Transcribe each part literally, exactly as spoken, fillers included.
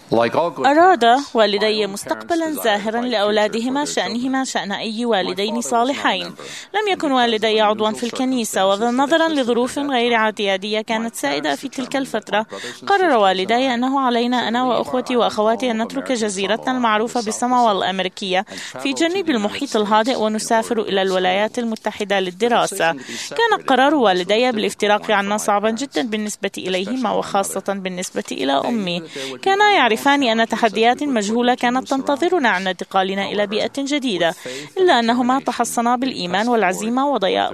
أراد والدي مستقبلا زاهرا لأولادهما شأنهما شأن أي والدين صالحين. لم يكن والدي عضوا في الكنيسة، ونظرا لظروف غير اعتيادية كانت سائدة في تلك الفترة، قرر والدي أنه علينا أنا وأخوتي وأخواتي أن نترك جزيرتنا المعروفة بالصموال الأمريكية في جنوب المحيط الهادئ ونسافر إلى الولايات المتحدة للدراسة. كان قرار والدي بالافتراق عنا صعبا جدا بالنسبة إليهما، وخاصة بالنسبة إلى أمي. كانا يعرفان أن تحديات مجهولة كانت تنتظرنا عند انتقالنا إلى بيئة جديدة، إلا أنهما تحصنا بالإيمان والعزيمة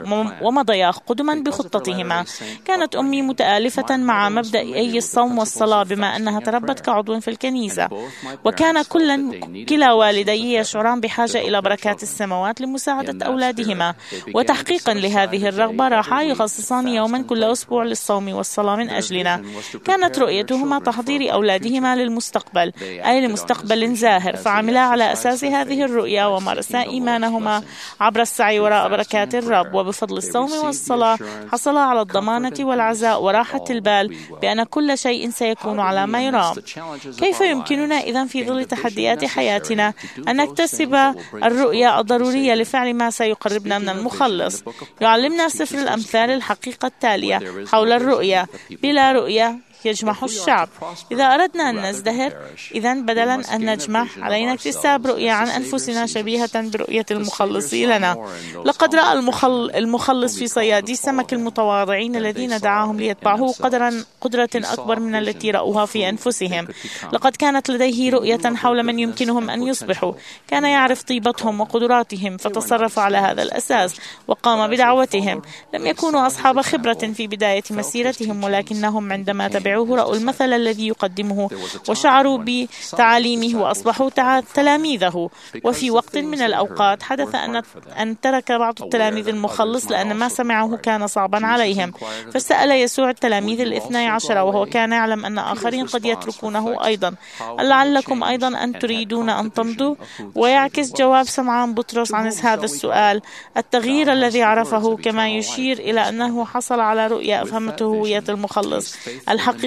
ومضيا قدما بخطتهما. كانت أمي متآلفة مع مبدأ أي الصوم والصلاة بما أنها تربت كعضو في الكنيسة، وكان كلا كلا والدي يشعران بحاجة إلى بركات السماوات لمساعدة أولادهما. وتحقيقا لهذه الرغبة راحا يخصصان يوما كل أسبوع للصوم والصلاة من أجلنا. كانت رؤيتهما تحضير أولادهما للمستقبل، أي لمستقبل زاهر، فعملا على أساس هذه الرؤيا ومارسا إيمانهما عبر السعي وراء بركات الرب. وبفضل الصوم والصلاة حصلا على الضمانة والعزاء وراحة البال بأن كل شيء سيكون على ما يرام. كيف يمكننا إذن في ظل تحديات حياتنا أن نكتسب الرؤيا الضرورية لفعل ما سيقربنا من المخلص؟ يعلمنا سفر الأمثال الحقيقة التالية حول الرؤيا: بلا رؤيا يجمح الشعب. إذا أردنا أن نزدهر، إذن بدلا أن نجمح علينا اكتساب رؤية عن أنفسنا شبيهة برؤية المخلص لنا. لقد رأى المخل... المخلص في صيادي السمك المتواضعين الذين دعاهم ليتبعوه قدرا قدرة أكبر من التي رأوها في أنفسهم. لقد كانت لديه رؤية حول من يمكنهم أن يصبحوا. كان يعرف طيبتهم وقدراتهم، فتصرف على هذا الأساس وقام بدعوتهم. لم يكونوا أصحاب خبرة في بداية مسيرتهم، ولكنهم عندما تبعوا رأوا المثل الذي يقدمه وشعروا بتعاليمه وأصبحوا تلاميذه. وفي وقت من الأوقات حدث أن أن ترك بعض التلاميذ المخلص لأن ما سمعه كان صعبا عليهم، فسأل يسوع التلاميذ الاثني عشر، وهو كان يعلم أن آخرين قد يتركونه أيضا: لعلكم أيضا أن تريدون أن تمضوا؟ ويعكس جواب سمعان بطرس عن هذا السؤال التغيير الذي عرفه، كما يشير إلى أنه حصل على رؤية أفهمته هوية المخلص الحقيقية.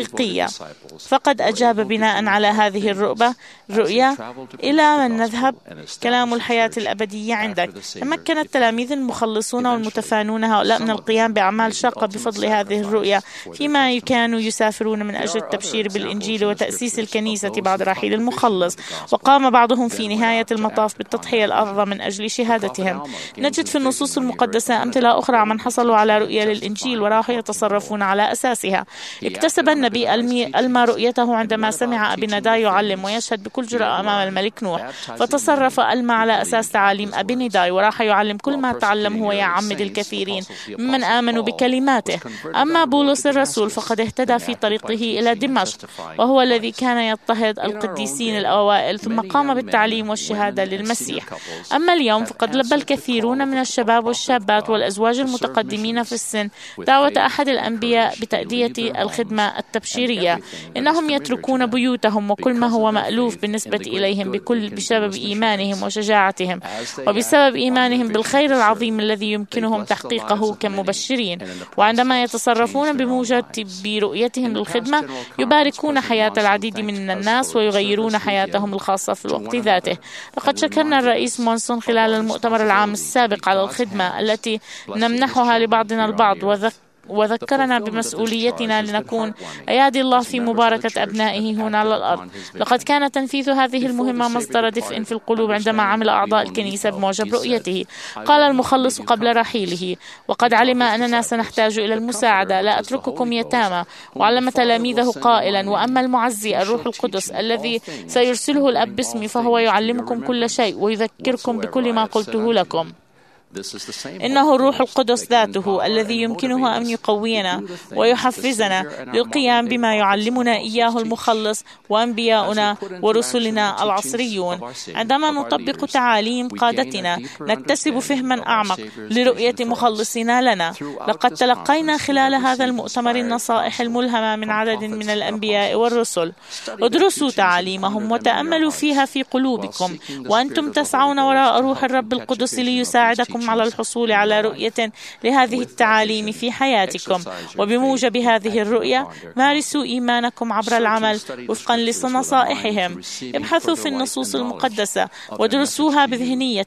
فقد أجاب بناء على هذه الرؤبة رؤية: إلى من نذهب؟ كلام الحياة الأبدية عندك. تمكن التلاميذ المخلصون والمتفانون هؤلاء من القيام بأعمال شاقة بفضل هذه الرؤية، فيما كانوا يسافرون من أجل التبشير بالإنجيل وتأسيس الكنيسة بعد رحيل المخلص. وقام بعضهم في نهاية المطاف بالتضحية الأعظم من أجل شهادتهم. نجد في النصوص المقدسة أمثلة أخرى من حصلوا على رؤية للإنجيل وراحوا يتصرفون على أساسها. اكتسب النبي ألما رؤيته عندما سمع أبي نداي يعلم ويشهد بكل جرأة أمام الملك نوح، فتصرف ألما على أساس تعاليم أبي نداي وراح يعلم كل ما تعلمه ويعمد الكثيرين ممن آمنوا بكلماته. أما بولس الرسول فقد اهتدى في طريقه إلى دمشق، وهو الذي كان يضطهد القديسين الأوائل، ثم قام بالتعليم والشهادة للمسيح. أما اليوم فقد لبى الكثيرون من الشباب والشابات والأزواج المتقدمين في السن دعوة أحد الأنبياء بتأدية الخدمة التبشيرية. إنهم يتركون بيوتهم وكل ما هو مألوف بالنسبة إليهم بكل بسبب إيمانهم وشجاعتهم، وبسبب إيمانهم بالخير العظيم الذي يمكنهم تحقيقه كمبشرين. وعندما يتصرفون بموجب برؤيتهم للخدمة يباركون حياة العديد من الناس ويغيرون حياتهم الخاصة في الوقت ذاته. لقد شكرنا الرئيس مونسون خلال المؤتمر العام السابق على الخدمة التي نمنحها لبعضنا البعض، وذكر وذكرنا بمسؤوليتنا لنكون أيادي الله في مباركة أبنائه هنا على الأرض. لقد كان تنفيذ هذه المهمة مصدر دفء في القلوب عندما عمل أعضاء الكنيسة بموجب رؤيته. قال المخلص قبل رحيله: وقد علم أننا سنحتاج إلى المساعدة، لا أترككم يتامى. وعلم تلاميذه قائلا: وأما المعزي الروح القدس الذي سيرسله الأب باسمي فهو يعلمكم كل شيء ويذكركم بكل ما قلته لكم. إنه الروح القدس ذاته الذي يمكنه أن يقوينا ويحفزنا للقيام بما يعلمنا إياه المخلص وأنبياؤنا ورسلنا العصريون. عندما نطبق تعاليم قادتنا نكتسب فهما أعمق لرؤية مخلصنا لنا. لقد تلقينا خلال هذا المؤتمر النصائح الملهمة من عدد من الأنبياء والرسل. ادرسوا تعاليمهم وتأملوا فيها في قلوبكم، وأنتم تسعون وراء روح الرب القدس ليساعدكم يساعدكم على الحصول على رؤية لهذه التعاليم في حياتكم. وبموجب هذه الرؤية مارسوا إيمانكم عبر العمل وفقا لنصائحهم. ابحثوا في النصوص المقدسة ودرسوها بذهنية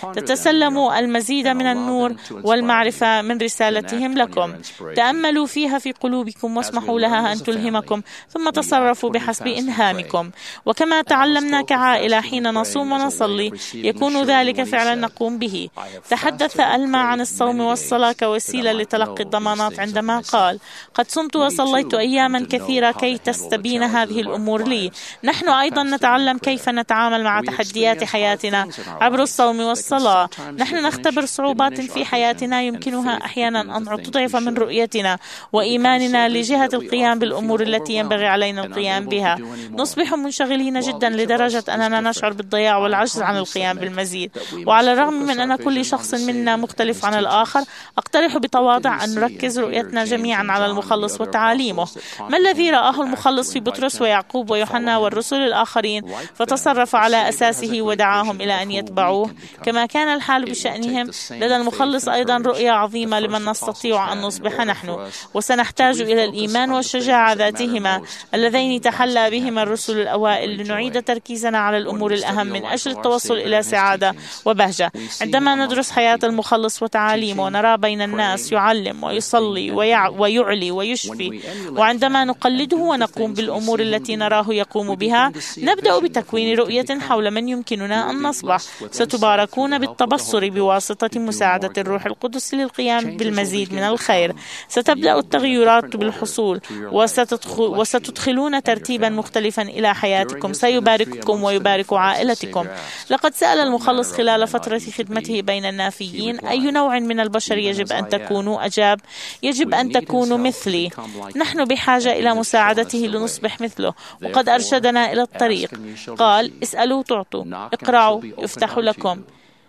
تتسلموا المزيد من النور والمعرفة من رسالتهم لكم. تأملوا فيها في قلوبكم واسمحوا لها أن تلهمكم، ثم تصرفوا بحسب إلهامكم. وكما تعلمنا كعائلة حين نصوم ونصلي يكون ذلك فعلا نقوم به. تحدث ألما عن الصوم والصلاة كوسيلة لتلقي الضمانات عندما قال: قد صمت وصليت أياما كثيرة كي تستبين هذه الأمور لي. نحن أيضا نتعلم كيف نتعامل مع تحديات حياتنا عبر الصوم والصلاة. نحن نختبر صعوبات في حياتنا يمكنها أحيانا أن تضعف من رؤيتنا وإيماننا لجهة القيام بالأمور التي ينبغي علينا القيام بها. نصبح منشغلين جدا لدرجة أننا نشعر بالضياع والعجز عن القيام بالمزيد. وعلى الرغم من أن كل شخص منا مختلف عن الآخر، أقترح بتواضع أن نركز رؤيتنا جميعا على المخلص وتعاليمه. ما الذي رآه المخلص في بطرس ويعقوب ويوحنا والرسل الآخرين فتصرف على أساسه ودعاهم إلى أن يتبعوه؟ كما كان الحال بشأنهم، لدى المخلص أيضا رؤية عظيمة لمن نستطيع أن نصبح نحن. وسنحتاج إلى الإيمان والشجاعة ذاتهما اللذين تحلى بهما الرسل الأوائل لنعيد تركيزنا على الأمور الأهم من أجل التوصل إلى سعادة وبهجة. عندما ندرس حياة المخلص وتعاليمه نرى بين الناس يعلم ويصلي ويع... ويعلي ويشفي. وعندما نقلده ونقوم بالأمور التي نراه يقوم بها نبدأ بتكوين رؤية حول من يمكننا أن نصبح. ستباركون بالتبصر بواسطة مساعدة الروح القدس للقيام بالمزيد من الخير. ستبدأ التغيرات بالحصول وستدخل وستدخلون ترتيبا مختلفا إلى حياتكم سيبارككم ويبارك عائلتكم. لقد سأل المخلص خلال فترة خدمته بين النافيين: أي نوع من البشر يجب أن تكونوا؟ أجاب: يجب أن تكونوا مثلي. نحن بحاجة إلى مساعدته لنصبح مثله، وقد أرشدنا إلى الطريق. قال: اسألوا تعطوا، اقرعوا يفتح لكم،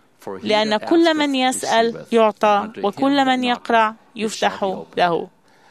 لأن كل من يسأل يعطى، وكل من يقرع يفتح له.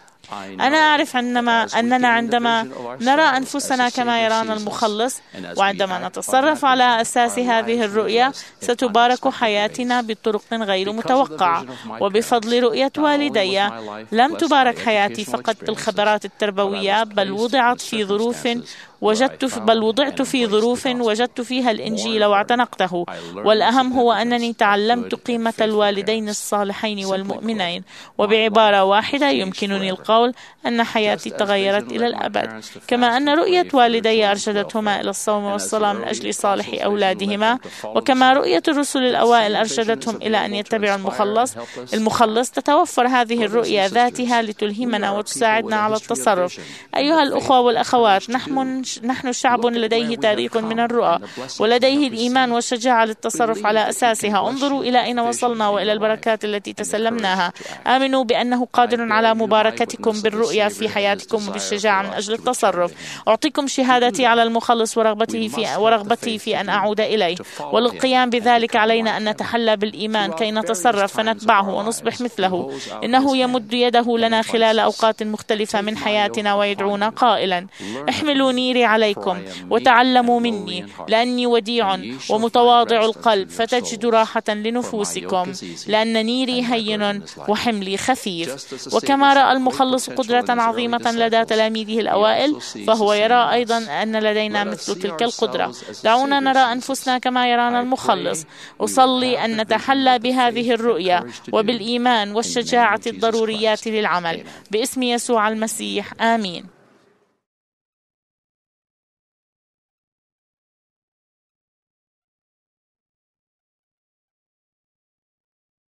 أنا أعرف عندما أننا عندما نرى أنفسنا كما يرانا المخلص، وعندما نتصرف على أساس هذه الرؤية، ستبارك حياتنا بطرق غير متوقعة. وبفضل رؤية والدي لم تبارك حياتي فقط بالخبرات التربوية، بل وضعت في ظروف وجدت بل وضعت في ظروف وجدت فيها الإنجيل واعتنقته. والأهم هو أنني تعلمت قيمة الوالدين الصالحين والمؤمنين. وبعبارة واحدة يمكنني القول أن حياتي تغيرت إلى الأبد. كما أن رؤية والدي أرشدتهما إلى الصوم والصلاة من أجل صالح أولادهما، وكما رؤية الرسل الأوائل أرشدتهم إلى أن يتبعوا المخلص المخلص تتوفر هذه الرؤية ذاتها لتلهمنا وتساعدنا على التصرف. أيها الأخوة والأخوات، نحن نحن شعب لديه تاريخ من الرؤى، ولديه الإيمان والشجاعة للتصرف على أساسها. انظروا إلى أين وصلنا وإلى البركات التي تسلمناها. آمنوا بأنه قادر على مباركتكم بالرؤيا في حياتكم وبالشجاعة من أجل التصرف. أعطيكم شهادتي على المخلص ورغبته في ورغبتي في أن أعود إليه. وللقيام بذلك علينا أن نتحلى بالإيمان كي نتصرف فنتبعه ونصبح مثله. إنه يمد يده لنا خلال أوقات مختلفة من حياتنا ويدعونا قائلا: احملوا نيري عليكم وتعلموا مني، لأني وديع ومتواضع القلب فتجدوا راحة لنفوسكم، لأن نيري هين وحملي خفيف. وكما رأى المخلص قدرة عظيمة لدى تلاميذه الأوائل، فهو يرى أيضا أن لدينا مثل تلك القدرة. دعونا نرى أنفسنا كما يرانا المخلص. أصلي أن نتحلى بهذه الرؤية وبالإيمان والشجاعة الضروريات للعمل، باسم يسوع المسيح، آمين.